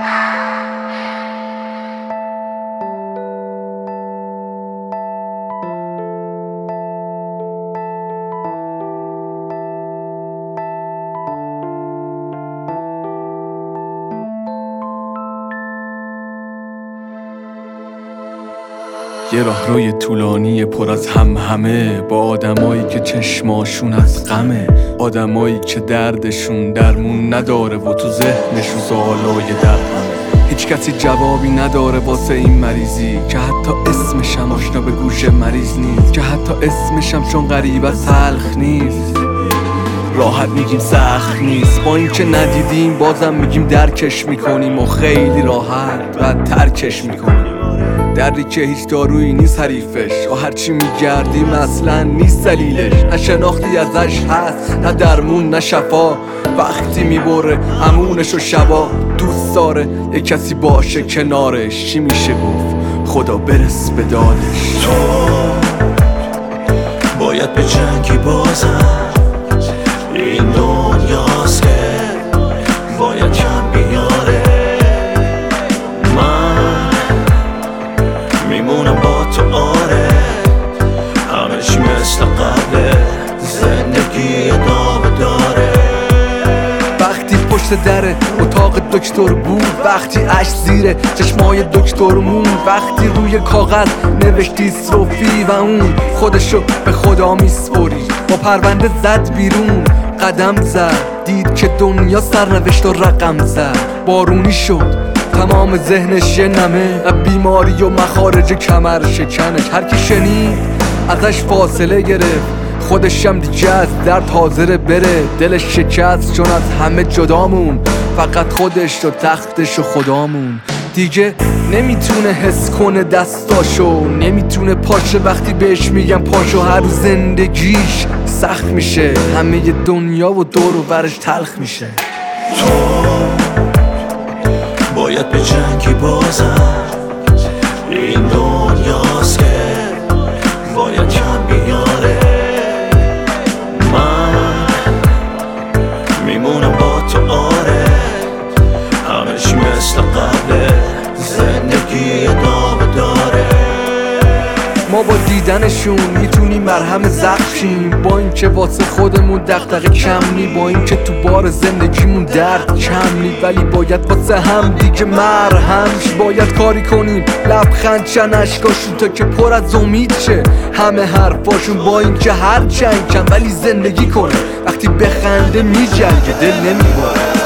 یه راهروی طولانی پر از همه با آدمایی که چشماشون از غمه، آدمایی که دردشون درمون نداره و تو ذهنشون سوالای درهمه. هیچ کسی جوابی نداره واسه این مریضی که حتی اسمشم آشنا به گوش مریض نیست، که حتی اسمشم چون غریب از تلخ نیست. راحت میگیم سخت نیست، با این که ندیدیم بازم میگیم درکش میکنیم و خیلی راحت بعد ترکش میکنیم. دردی که هیچ دارویی نیست حریفش و هرچی میگردیم اصلا نیست دلیلش. نه شناختی ازش هست نه درمون نه شفا، وقتی میبره امونش و شبا دوست داره یک کسی باشه کنارش. چی میشه گفت خدا برس به دادش. تو باید به جنگی بازم، این دنیاست که باید کم بیاره. من میمونم با تو، آره همش مثل قبل، زندگی ادامه داره. وقتی پشت در اتاق دکتر بود، وقتی اش زیر چشمای دکتر مون، وقتی روی کاغذ نوشتی صوفی و اون خودشو به خدا میسپری، با پرونده زد بیرون قدم زد، دید که دنیا سرنوشت و رقم زد. بارونی شد تمام ذهنش یه نمه، بیماری و مخارج کمر شکنش. هر کی شنید ازش فاصله گرفت، خودشم دیگه از درد حاضره بره. دلش شکست چون از همه جدامون، فقط خودش و تختش و خدامون. دیگه نمیتونه حس کنه دستاشو، نمیتونه پاشه وقتی بهش میگم پاشو. هر روز زندگیش سخت میشه، همه دنیا و دور و برش تلخ میشه. تو باید به جنگی بازم، این دنیاست که باید کم بیاره. من میمونم با تو، آره همش مثل قبل، زندگی ادامه داره. ما با دیدنشون میتونیم مرهم زخم شیم، با اینکه واسه خودمون دغدغه کم نی، با اینکه تو بار زندگیمون درد کم نی، ولی باید واسه هم دیگه مرهمش. باید کاری کنیم لبخند چن اشکاشون تا که پر از امید شه همه حرفاشون، با اینکه هر چند کم ولی زندگی کنه. وقتی بخنده میجنگه دل نمیباره.